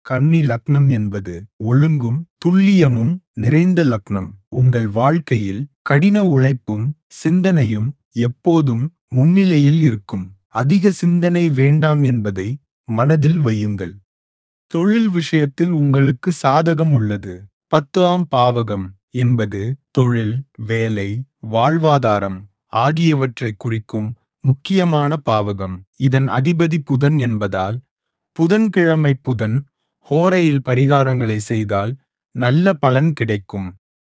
கன்னி லக்னம் என்பது ஒழுங்கும் துல்லியமும் நிறைந்த லக்னம். உங்கள் வாழ்க்கையில் கடின உழைப்பும் சிந்தனையும் எப்போதும் முன்னிலையில் இருக்கும். அதிக சிந்தனை வேண்டாம் என்பதை மனதில் வையுங்கள். தொழில் விஷயத்தில் உங்களுக்கு சாதகம் உள்ளது. 10ஆம் பாவகம் என்பது தொழில், வேலை, வாழ்வாதாரம் ஆகியவற்றை குறிக்கும் முக்கியமான பாவகம். இதன் அதிபதி புதன் என்பதால் புதன்கிழமை புதன் ஹோரையில் பரிகாரங்களை செய்தால் நல்ல பலன் கிடைக்கும்.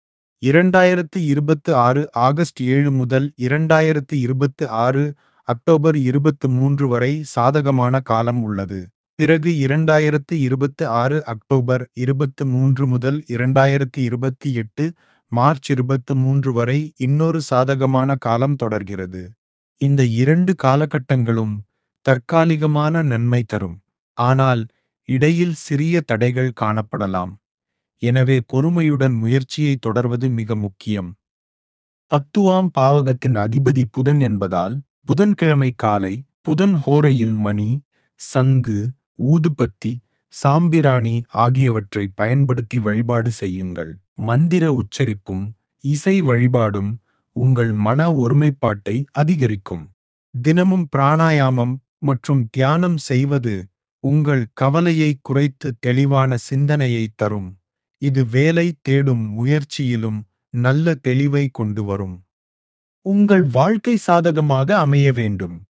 2026 ஆகஸ்ட் 7 முதல் 2026 அக்டோபர் 23 வரை சாதகமான காலம் உள்ளது. பிறகு 2026 அக்டோபர் 23 முதல் 2028 மார்ச் 23 வரை இன்னொரு சாதகமான காலம் தொடர்கிறது. இந்த 2 காலகட்டங்களும் தற்காலிகமான நன்மை தரும். ஆனால் இடையில் சிறிய தடைகள் காணப்படலாம். எனவே பொறுமையுடன் முயற்சியை தொடர்வது மிக முக்கியம். 10ஆம் பாவகத்தின் அதிபதி புதன் என்பதால் புதன்கிழமை காலை புதன் ஹோரையில் மணி, சங்கு, ஊதுபத்தி, சாம்பிராணி ஆகியவற்றை பயன்படுத்தி வழிபாடு செய்யுங்கள். மந்திர உச்சரிப்பும் இசை வழிபாடும் உங்கள் மன ஒருமைப்பாட்டை அதிகரிக்கும். தினமும் பிராணாயாமம் மற்றும் தியானம் செய்வது உங்கள் கவலையை குறைத்து தெளிவான சிந்தனையை தரும். இது வேலை தேடும் முயற்சியிலும் நல்ல தெளிவை கொண்டு வரும். உங்கள் வாழ்க்கை சாதகமாக அமைய வேண்டும்.